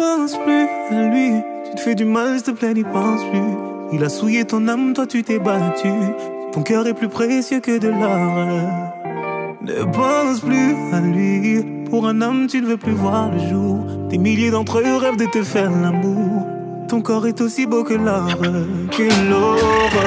pense plus à lui. Tu te fais du mal, s'il te plaît, n'y pense plus. Il a souillé ton âme, toi tu t'es battu. Ton cœur est plus précieux que de l'or. Ne pense plus à lui. Pour un homme, tu ne veux plus voir le jour. Des milliers d'entre eux rêvent de te faire l'amour. Ton corps est aussi beau que l'or, que l'aurore.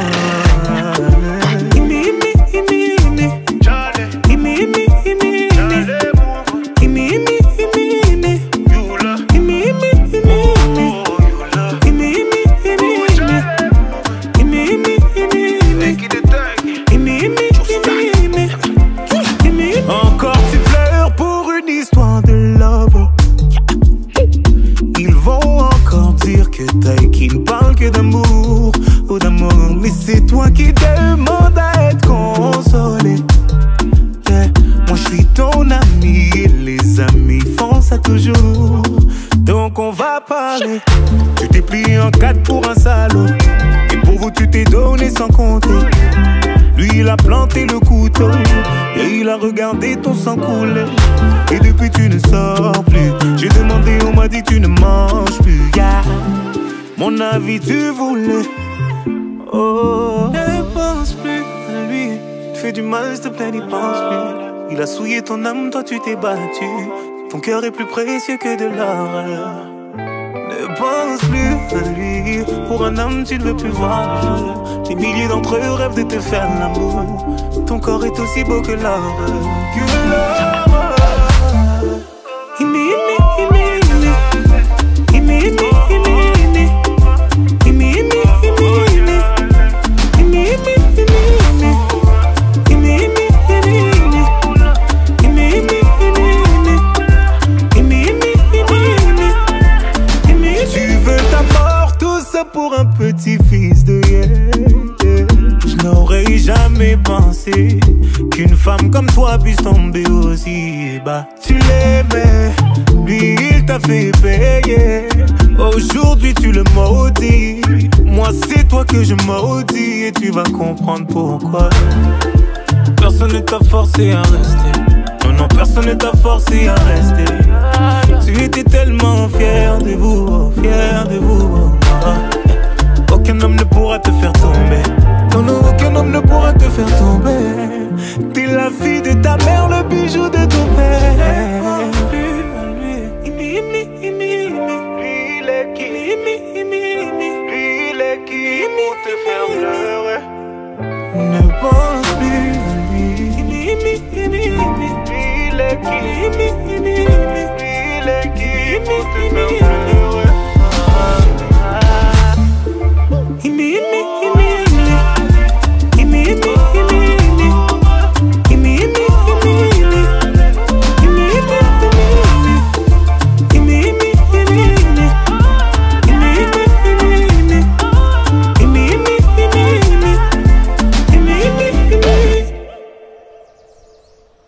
Encore tu pleures pour une histoire de love. Ils vont encore dire que t'as qui ne parle que d'amour ou d'amour. Mais c'est toi qui demandes à être consolé. Yeah. Moi je suis ton ami et les amis font ça toujours. Donc on va parler. Tu t'es plié en quatre pour un salaud. Et pour vous tu t'es donné sans compter. Lui il a planté le couteau et il a regardé ton sang couler. Et depuis tu ne sors plus. J'ai demandé, on m'a dit tu ne manges plus. Yeah. Mon avis tu voulais. Oh, ne pense plus à lui. Tu fais du mal, s'il te plaît, n'y pense plus. Il a souillé ton âme, toi tu t'es battu. Ton cœur est plus précieux que de l'or. Ne pense plus à lui. Pour un homme tu ne veux plus voir le jour. Des milliers d'entre eux rêvent de te faire l'amour. Ton corps est aussi beau que l'or. Que l'or. Pour un petit fils de yeah. Je n'aurais jamais pensé qu'une femme comme toi puisse tomber aussi bas. Tu l'aimais, lui il t'a fait payer. Aujourd'hui tu le maudis. Moi c'est toi que je maudis. Et tu vas comprendre pourquoi. Personne ne t'a forcé à rester. Non, non, personne ne t'a forcé à rester. Tu étais tellement fier de vous, fier de vous. Aucun homme ne pourra te faire tomber. Non, non, aucun homme ne pourra te faire tomber. T'es la fille de ta mère, le bijou de ton père. Lui, il est qui? Lui, il est qui pour te faire pleurer? Ne pense plus à lui. Lui, il est qui? Lui, il est qui pour te faire pleurer?